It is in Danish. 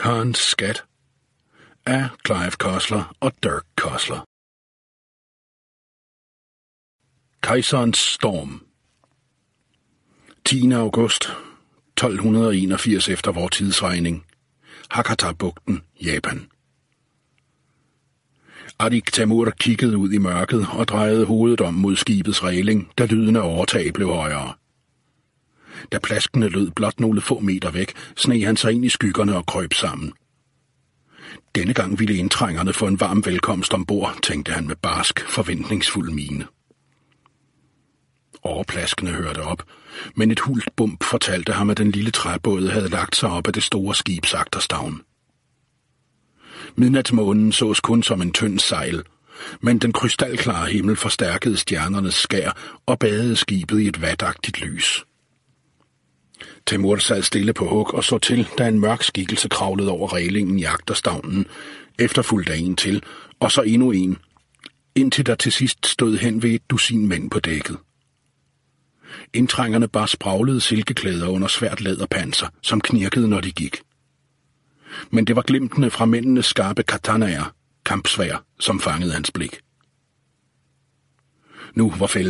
Khan's skat af Clive Cussler og Dirk Cussler. Kejserens storm. 10. august 1281 efter vor tidsregning. Hakata-bugten, Japan. Adik Temur kiggede ud i mørket og drejede hovedet om mod skibets ræling, da lyden af overtag blev højere. Da plaskene lød blot nogle få meter væk, sneg han sig ind i skyggerne og krøb sammen. Denne gang ville indtrængerne få en varm velkomst ombord, tænkte han med barsk, forventningsfuld mine. Overplaskene hørte op, men et hult bump fortalte ham, at den lille træbåd havde lagt sig op af det store skibs agterstavn. Midnatsmånen sås kun som en tynd sejl, men den krystalklare himmel forstærkede stjernernes skær og badede skibet i et vatagtigt lys. Temur sad stille på hug og så til, da en mørk skikkelse kravlede over rælingen i agterstavnen, efterfulgt af en til, og så endnu en, indtil der til sidst stod hen ved et dusin mænd på dækket. Indtrængerne bar spraglede silkeklæder under svært læderpanser, som knirkede, når de gik. Men det var glimtene fra mændenes skarpe katanaer, kampsværd, som fangede hans blik. Nu var